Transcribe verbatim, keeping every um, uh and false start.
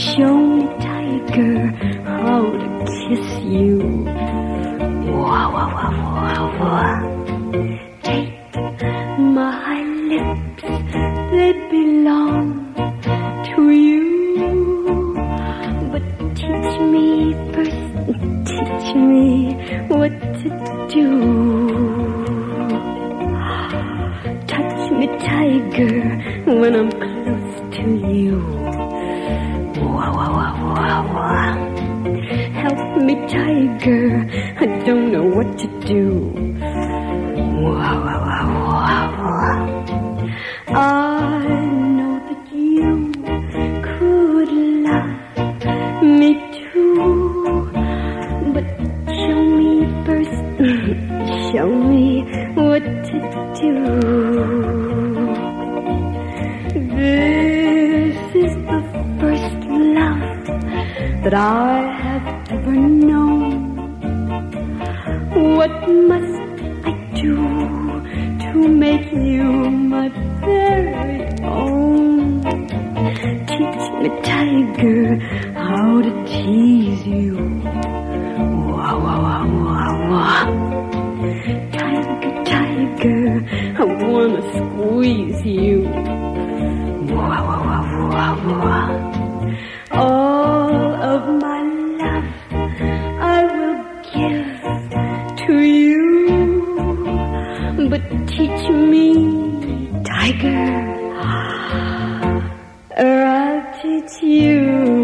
Show me, tiger, how to kiss you. Wah, wah, wah, wah, wah. Take my lips, they belong to you. But teach me first, teach me what to do. Touch me, tiger, when I'm close to you. Wah, wah, wah, wah, wah. Help me, tiger, I don't know what to do. Wah, wah, wah, wah, wah. I know that you could love me too, but show me first, show me what to do. This is the first love that I have ever known. What must I do to make you my very own? Teach me, tiger, how to tease you. Wah, wah, wah, wah, wah. Tiger, tiger, I wanna squeeze you. Wah, wah, wah, wah, wah. All of my love I will give to you, but teach me, tiger, or I'll teach you.